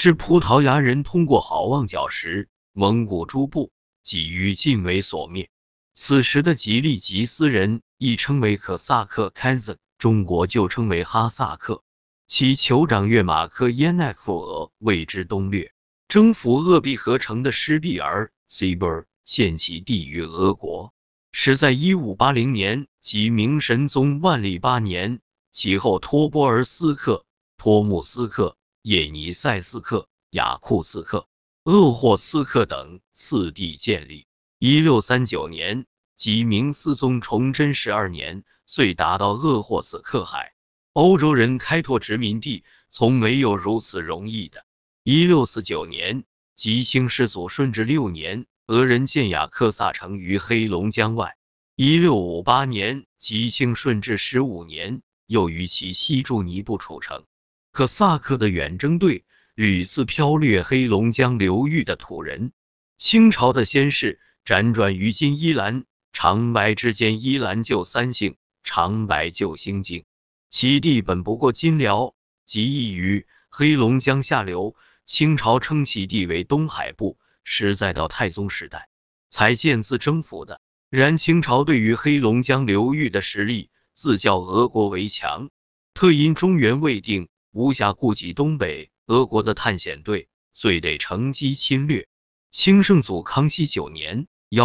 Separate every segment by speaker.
Speaker 1: 至葡萄牙人通过好望角时，蒙古诸部几于尽为所灭。此时的吉利吉斯人亦称为可萨克 Kazakh， 中国就称为哈萨克。其酋长月马克耶奈库额为之东掠，征服鄂毕河城的施毕尔 Sibir， 献其地于俄国。是在1580年即明神宗万历8年，其后托波尔斯克、托木斯克、叶尼塞斯克、雅库斯克、鄂霍次克等四地建立。1639年即明思宗崇祯12年，遂达到鄂霍次克海。欧洲人开拓殖民地从没有如此容易的。1649年即清世祖顺治6年，俄人建雅克萨城于黑龙江外。1658年即清顺治15年，又于其西筑尼布楚城。可萨克的远征队屡次剽掠黑龙江流域的土人。清朝的先世辗转于今伊兰、长白之间，伊兰旧三姓，长白旧兴京。其地本不过今辽，即异于黑龙江下流。清朝称其地为东海部，实在到太宗时代才渐次征服的。然清朝对于黑龙江流域的实力，自较俄国为强。特因中原未定，无暇顾及东北，俄国的探险队遂得乘机侵略。清圣祖康熙9年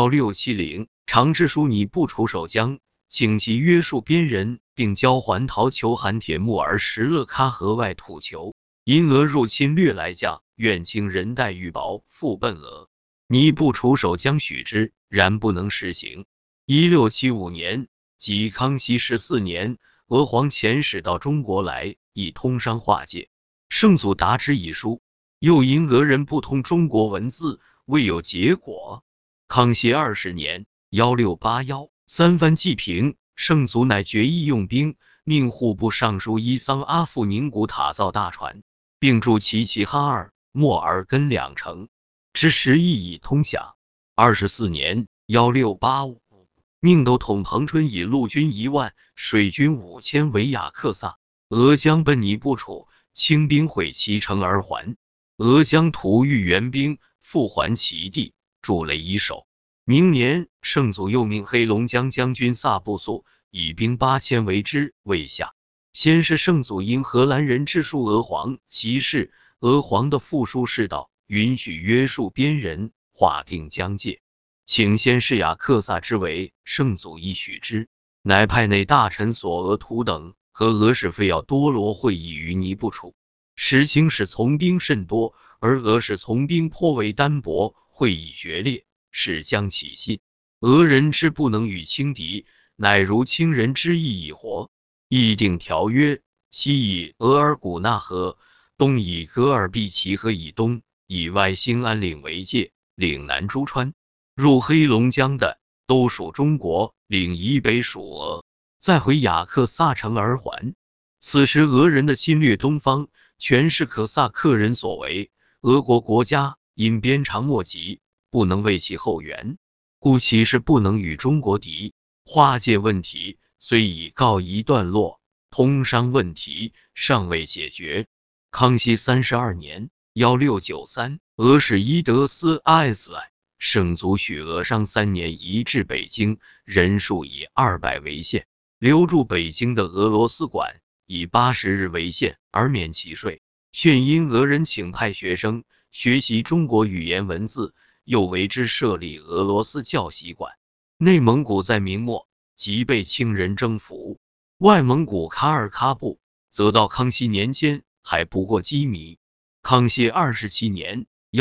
Speaker 1: 1670，长治枢尼布楚守将，请其约束边人，并交还陶酋汗铁木儿什勒喀河外土酋。因俄入侵略来将，愿清人待遇薄，复奔俄。尼布楚守将许之，然不能实行。1675年即康熙14年，俄皇遣使到中国来，以通商划界。圣祖答之以书，又因俄人不通中国文字，未有结果。康熙20年1681，三藩既平，圣祖乃决意用兵，命户部尚书伊桑阿富宁古塔造大船，并筑齐哈尔、莫尔根2城，之时亦已通晓。24年1685，命都统彭春以陆军1万、水军5000为雅克萨。俄将奔尼布楚，清兵毁其城而还。俄将吐欲援兵，复还其地，筑垒以守。明年，圣祖又命黑龙江将军萨布素以兵8000为之，未下。先是圣祖因荷兰人致书俄皇，其事俄皇的复书是道，允许约束边人，划定疆界，请先是雅克萨之为，圣祖亦许之，乃派内大臣索额图等和俄使费奥多罗会议于尼布楚。时清使从兵甚多，而俄使从兵颇为单薄，会议决裂，使将起信。俄人之不能与轻敌，乃如清人之意已活。议定条约，西以额尔古纳河，东以格尔毕齐河以东，以外兴安岭为界，岭南诸川，入黑龙江的都属中国，岭以北属俄，再回雅克萨城而还。此时俄人的侵略东方，全是可萨克人所为。俄国国家因边长莫及，不能为其后援，故其是不能与中国敌。划界问题虽已告一段落，通商问题尚未解决。康熙32年1693，俄使伊德斯艾斯莱，圣祖许俄商3年移至北京，人数以200为限，留驻北京的俄罗斯馆以80日为限，而免其税。却因俄人请派学生学习中国语言文字，又为之设立俄罗斯教习馆。内蒙古在明末即被清人征服，外蒙古卡尔喀部则到康熙年间还不过羁縻。康熙27年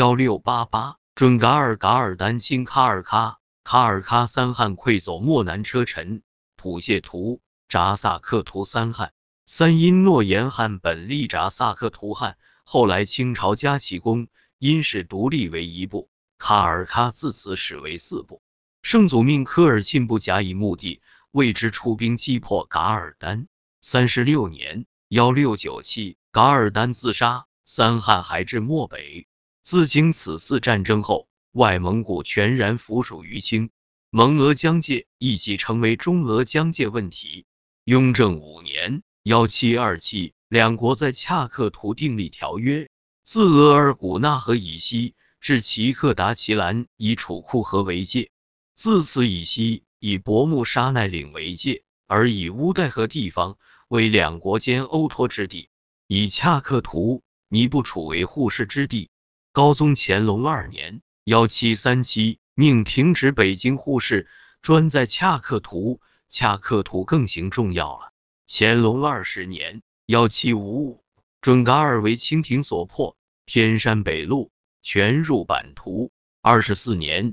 Speaker 1: 1688，准噶尔丹亲卡尔喀，卡尔喀三汗溃走漠南车臣，普谢图、扎萨克图三汗。三因诺言汗本立扎萨克图汗，后来清朝加其功，因使独立为一部，卡尔喀自此始为4部。圣祖命科尔沁部甲以目的，为之出兵击破噶尔丹。36年1697，噶尔丹自杀，三汗还至漠北。自经此次战争后，外蒙古全然服属于清，蒙俄疆界亦即成为中俄疆界问题。雍正5年1727，两国在恰克图订立条约， 自额尔古纳河以西至奇克达奇兰以楚库河为界，自此以西以博木沙奈岭为界，而以乌代河地方为两国间欧托之地，以恰克图、尼布楚为互市之地。高宗乾隆2年1737命停止北京互市，专在恰克图，恰克图更形重要了。乾隆20年1755准噶尔为清廷所破，天山北路全入版图。24年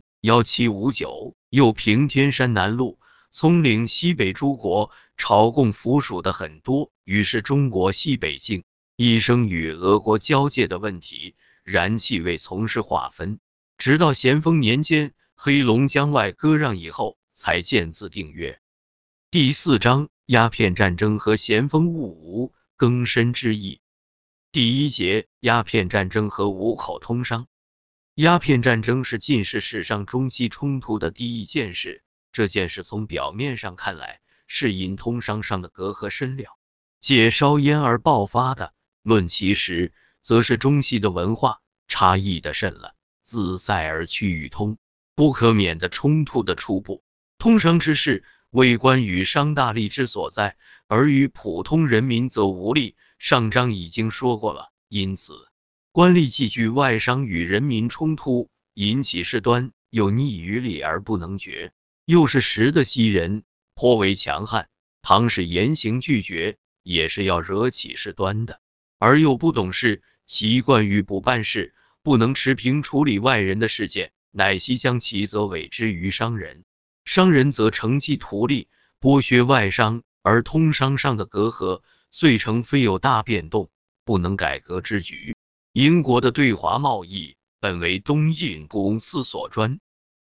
Speaker 1: 1759又平天山南路，葱岭西北诸国朝贡附属的很多，于是中国西北境一生与俄国交界的问题，然其未从事划分，直到咸丰年间黑龙江外割让以后，才渐次订约。第4章鸦片战争和咸丰戊午更深之意。第1节鸦片战争和五口通商。鸦片战争是近世史上中西冲突的第一件事，这件事从表面上看来是因通商上的隔阂深了，借烧烟而爆发的，论其实则是中西的文化差异的甚了，自塞而趋于通，不可免的冲突的初步。通商之事为官与商大利之所在，而与普通人民则无利。上章已经说过了，因此官吏既惧外商与人民冲突引起事端，又逆于理而不能决，又是时的西人，颇为强悍，倘使言行拒绝，也是要惹起事端的，而又不懂事，习惯于不办事，不能持平处理外人的事件，乃悉将其责委之于商人，商人则乘机图利，剥削外商，而通商上的隔阂遂成非有大变动不能改革之举。英国的对华贸易本为东印度公司所专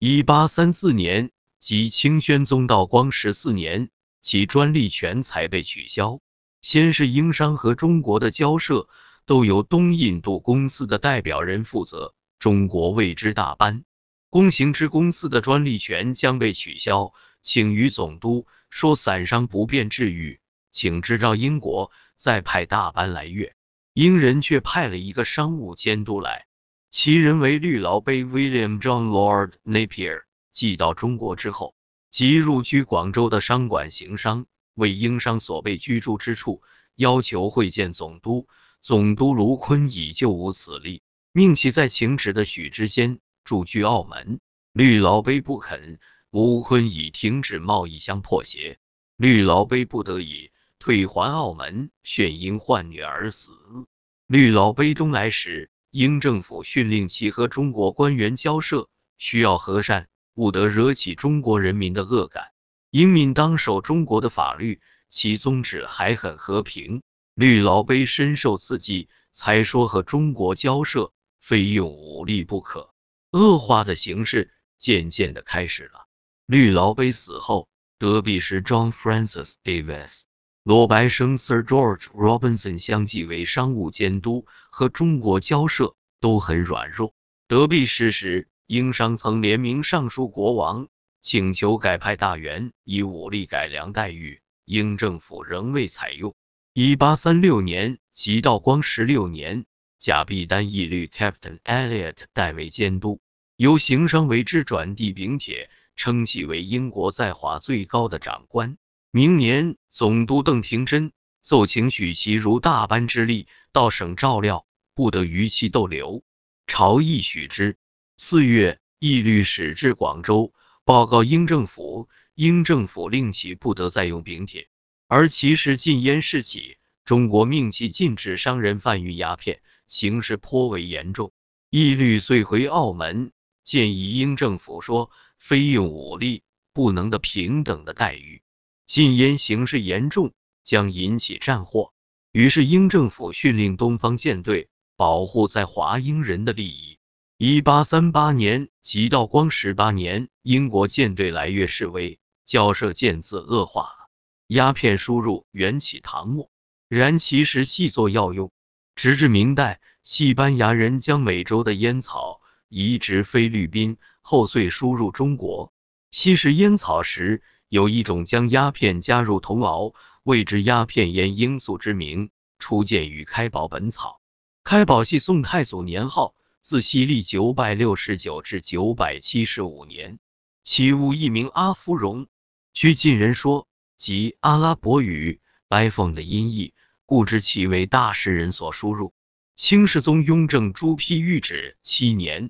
Speaker 1: ，1834年即清宣宗道光14年，其专利权才被取消。先是英商和中国的交涉都由东印度公司的代表人负责，中国谓之大班。公行之公司的专利权将被取消，请于总督说散商不便治愈，请知照英国，再派大班来阅。英人却派了一个商务监督来，其人为绿劳卑 William John Lord Napier。寄到中国之后，即入居广州的商馆行商，为英商所被居住之处要求会见总督。总督卢坤以就无此例，命其在请旨的许之间驻居澳门。绿劳卑不肯，卢坤以停止贸易相迫胁，绿劳卑不得已退还澳门，炫因患女而死。绿劳卑东来时，英政府训令其和中国官员交涉，需要和善，不得惹起中国人民的恶感。英民当守中国的法律，其宗旨还很和平。绿劳卑深受刺激，才说和中国交涉，非用武力不可。恶化的形势渐渐地开始了。绿劳卑死后，德比时 John Francis Davis、罗白生 Sir George Robinson 相继为商务监督，和中国交涉都很软弱。德比时时，英商曾联名上书国王，请求改派大员以武力改良待遇，英政府仍未采用。1836年即道光16年，甲必丹义律 Captain Elliot 代为监督，由行商为之转递禀帖，称其为英国在华最高的长官。明年，总督邓廷珍奏请许其如大班之力到省照料，不得逾期逗留。朝议许之。4月，义律使至广州，报告英政府，英政府令其不得再用禀帖，而其时禁烟事起，中国命其禁止商人贩运鸦片，形势颇为严重。义律遂回澳门，建议英政府说，非用武力不能的平等的待遇。禁烟形势严重，将引起战祸，于是英政府训令东方舰队保护在华英人的利益。1838年即道光18年，英国舰队来粤示威，交涉渐次恶化了。鸦片输入缘起唐末，然其实细作药用，直至明代，西班牙人将美洲的烟草移植菲律宾，后遂输入中国。吸食烟草时，有一种将鸦片加入铜熬，谓之鸦片烟罂粟之名，初见于开宝本草。 开宝系宋太祖年号，自西历969至975年。其物一名阿芙蓉。据晋人说，即阿拉伯语白凤的音译，故知其为大诗人所输入。清世宗雍正朱批谕旨7年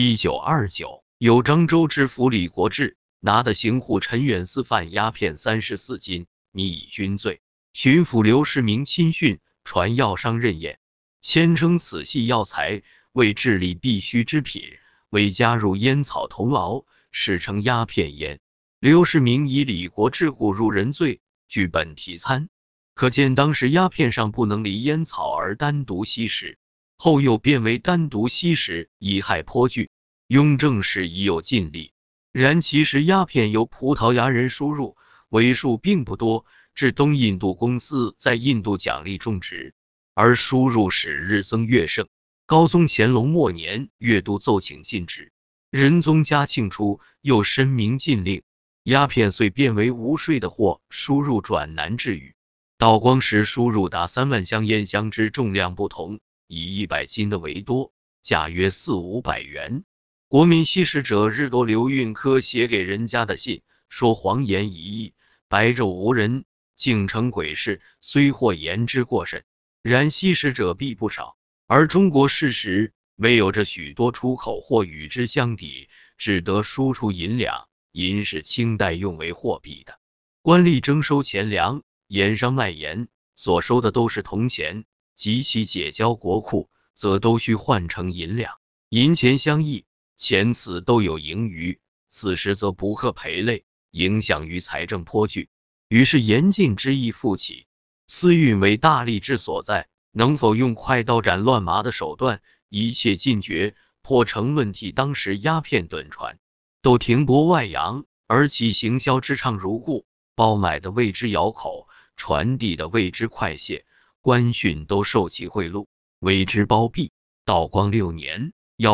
Speaker 1: 1929，有漳州知府李国志拿的刑户陈远司犯鸦片34斤，拟以军罪。巡抚刘世明亲讯，传药商任验，谦称此系药材，为治理必须之品，为加入烟草同熬，史称鸦片烟。刘世明以李国志误入人罪，据本题参。可见当时鸦片上不能离烟草而单独吸食，后又变为单独吸食，贻害颇巨。雍正时已有禁令，然其实鸦片由葡萄牙人输入，为数并不多，至东印度公司在印度奖励种植，而输入使日增月盛。高宗乾隆末年，阅读奏请禁止。仁宗嘉庆初，又申明禁令，鸦片遂变为无税的货，输入转难治愈。道光时输入达3万箱烟香之重量不同，以100斤的为多，价约400-500元。国民吸食者日多刘运科写给人家的信，说黄盐一役，白肉无人，竟成鬼事，虽或言之过甚，然吸食者必不少。而中国事实未有这许多出口货与之相抵，只得输出银两，银是清代用为货币的。官吏征收钱粮，盐商卖盐，所收的都是铜钱，及其解交国库，则都需换成银两，银钱相异，钱此都有盈余，此时则不克赔累，影响于财政颇巨。于是严禁之意复起。私运为大吏治所在，能否用快刀斩乱麻的手段一切禁绝，破成问题？当时鸦片趸船都停泊外洋，而其行销之畅如故，包买的为之咬口，传递的为之快泄，官训都受其贿赂，为之包庇。道光6年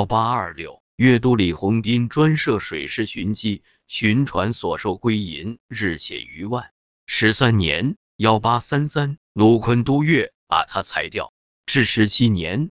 Speaker 1: 1826，阅都李鸿宾专设水师巡击，巡船所受归银日且逾万。13年1833，卢坤都阅把他裁掉。至17年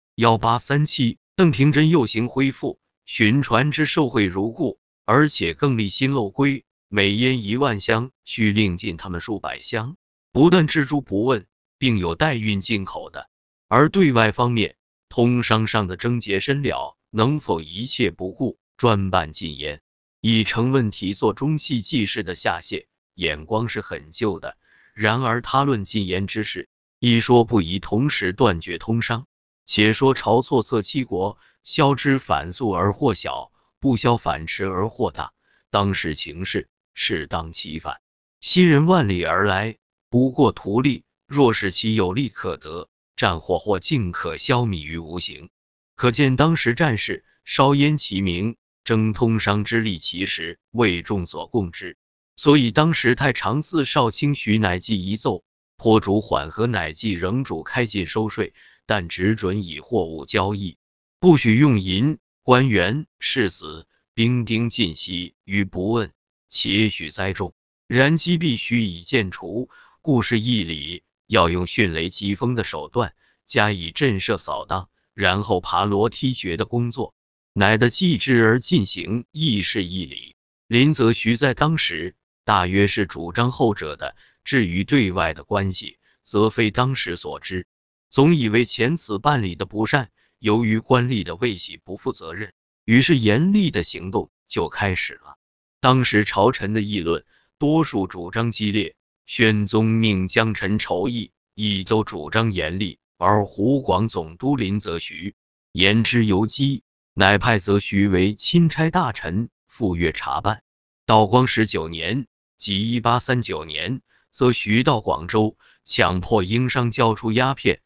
Speaker 1: 1837，邓廷珍又行恢复，巡船之受贿如故，而且更立新漏规，每烟1万箱，需另进他们数百箱，不但置诸不问，并有代运进口的。而对外方面，通商上的症结深了，能否一切不顾，专办禁烟，已成问题。做中系记事的下蟹，眼光是很旧的。然而他论禁烟之事，一说不宜同时断绝通商，且说朝错策七国，消之反速而祸小，不消反迟而祸大。当时情势适当其反，西人万里而来，不过图利，若是其有利可得，战祸或尽可消弭于无形。可见当时战事烧烟其名，争通商之利，其实为众所共知。所以当时太常寺少卿徐乃济一奏，颇主缓和乃济仍主开禁收税，但只准以货物交易，不许用银。官员士死兵丁尽息于不问，且许栽种，然机必须以剑除，故是义理，要用迅雷疾风的手段加以震慑扫荡，然后爬罗梯爵的工作，乃得继之而进行，亦是义理。林则徐在当时大约是主张后者的，至于对外的关系，则非当时所知。总以为前此办理的不善，由于官吏的未洗不负责任，于是严厉的行动就开始了。当时朝臣的议论，多数主张激烈，宣宗命将臣筹议，亦都主张严厉，而湖广总督林则徐言之尤激，乃派则徐为钦差大臣，赴粤查办。道光19年即1839年，则徐到广州，强迫英商交出鸦片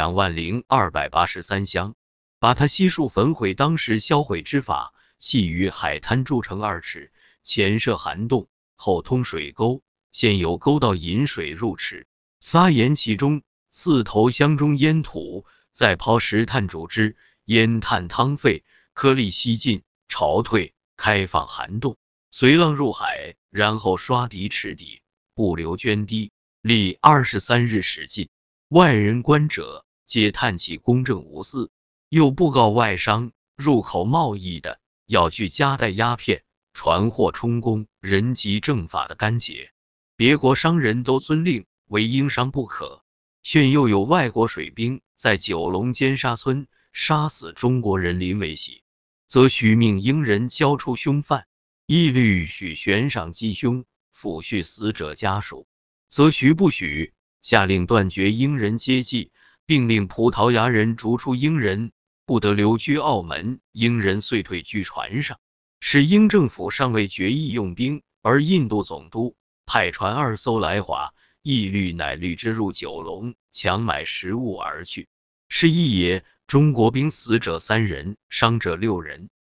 Speaker 1: 20283箱，把他悉数焚毁。当时销毁之法，系于海滩筑成2尺，前设涵洞，后通水沟，先由沟道引水入池，撒盐其中，4头箱中烟土，再抛石炭煮之，烟炭汤沸，颗粒吸尽，潮退，开放涵洞，随浪入海，然后刷涤池底，不留涓滴，历23日始尽。外人观者皆叹其公正无私，又布告外商入口贸易的要据夹带鸦片、传货充公、人及正法的干结，别国商人都遵令，唯英商不可。现又有外国水兵在九龙尖沙村杀死中国人临危喜，则须命英人交出凶犯，一律许悬赏击凶，抚恤死者家属，则许不许。下令断绝英人接济，并令葡萄牙人逐出英人，不得留居澳门。英人遂退居船上。使英政府尚未决议用兵，而印度总督派船2艘来华，一律乃律之入九龙，强买食物而去。是一也。中国兵死者3人，伤者6人。